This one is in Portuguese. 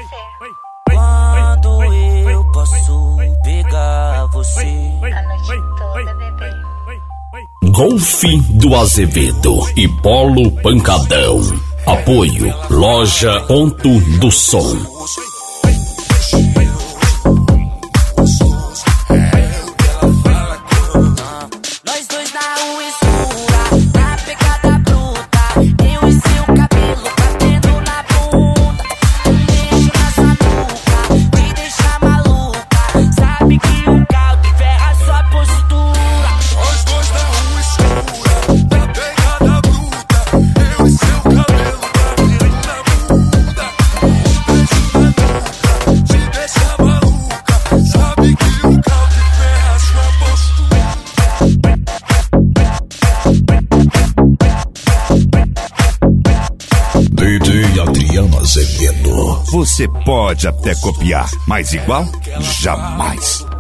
Quando eu posso pegar você? A noite toda, bebê. Golfe do Azevedo e Polo Pancadão. Apoio Loja Ponto do Som. Nós dois na rua escura, na pegada bruta. Eu e seu cabelo batendo na bunda. Um beijo nessa nuca, me deixa maluca. Sabe que o caldo ferra sua postura. Nós dois na rua escura, na pegada bruta. Eu e seu cabelo batendo na bunda. Um beijo na nuca, te deixa maluca. Sabe que o caldo ferra sua postura. DJ Adriano Azevedo. Você pode até copiar, mas igual? Jamais.